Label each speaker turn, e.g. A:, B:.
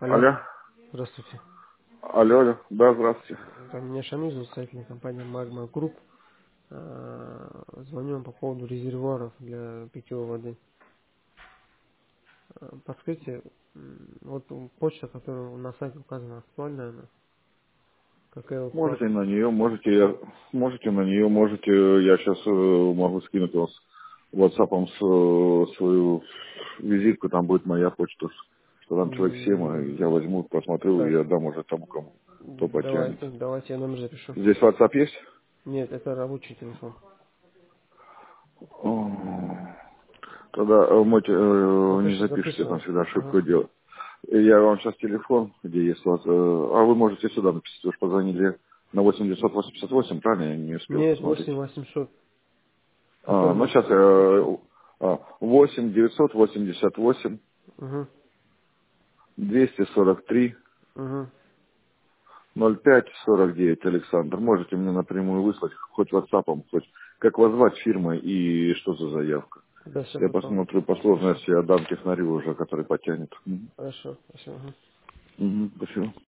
A: Алло,
B: Алло,
A: здравствуйте.
B: алло, да, здравствуйте.
A: Меня Шамиль зовут, представитель компании Magma Group. Звоню вам по поводу резервуаров для питьевой воды. Подскажите, вот почта, которая на сайте указана, актуальна она? Какая
B: Можете
A: уплата?
B: на нее, можете на нее, можете, я сейчас могу скинуть вас WhatsApp свою визитку, там будет моя почта, что там человек 7, а я возьму, посмотрю и
A: Так,
B: отдам уже тому, кому кто потянет.
A: давайте я номер запишу.
B: Здесь WhatsApp есть?
A: Нет, это рабочий телефон.
B: О, тогда не запишите, там
A: Записываю.
B: всегда
A: Ага.
B: ошибку делать. Я вам сейчас телефон, где есть у вас, а вы можете сюда написать, уж позвонили на 8988, правильно, я не успел
A: Нет,
B: посмотреть.
A: 8800. Который
B: Ну
A: вы...
B: сейчас 8 988
A: Угу,
B: 243
A: угу.
B: 05 49, Александр. Можете мне напрямую выслать, хоть WhatsApp, хоть как вас звать, фирма и что за заявка.
A: Да, все
B: Я
A: потом.
B: посмотрю по
A: Хорошо.
B: сложности, отдам технарю уже, который потянет.
A: Хорошо, спасибо. Мгм.
B: Спасибо.